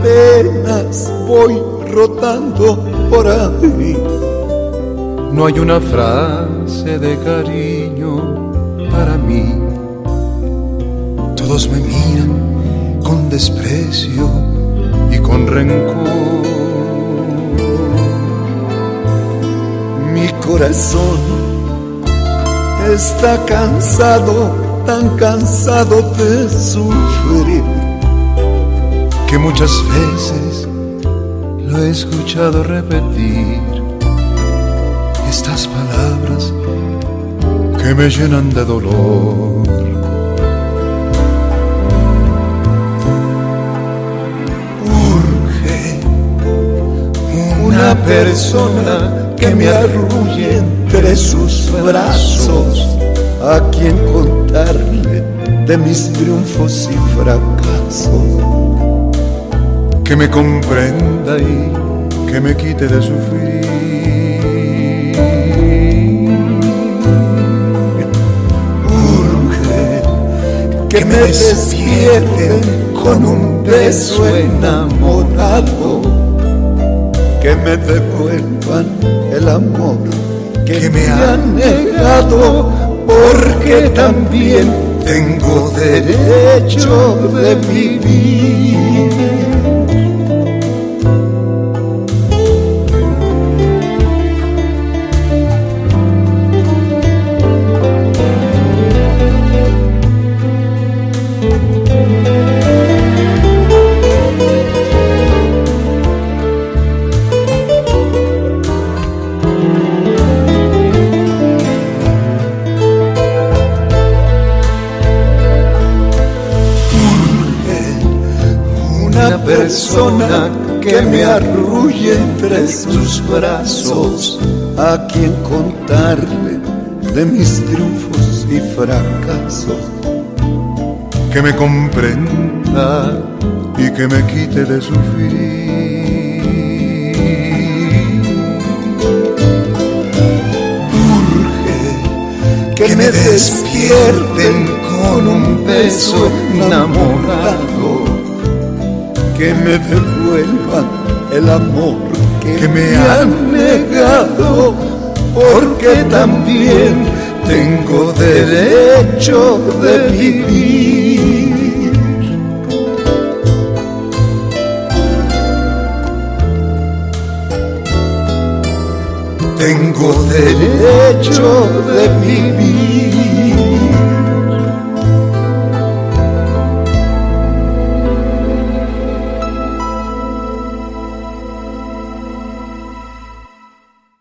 apenas voy rotando por ahí. No hay una frase de cariño para mí. Todos me miran con desprecio y con rencor. Mi corazón está cansado, tan cansado de sufrir, que muchas veces lo he escuchado repetir estas palabras que me llenan de dolor. Urge una persona que me arrulle entre sus brazos, a quien contarle de mis triunfos y fracasos, que me comprenda y que me quite de sufrir. Urge que me despierten con un beso enamorado, que me devuelvan el amor que me han negado, porque también tengo derecho de vivir. Una persona que me arrulle entre sus brazos, a quien contarle de mis triunfos y fracasos, que me comprenda y que me quite de sufrir. Urge que me despierten con un beso enamorado, que me devuelvan el amor que me han negado, porque también tengo derecho de vivir. Tengo derecho de vivir.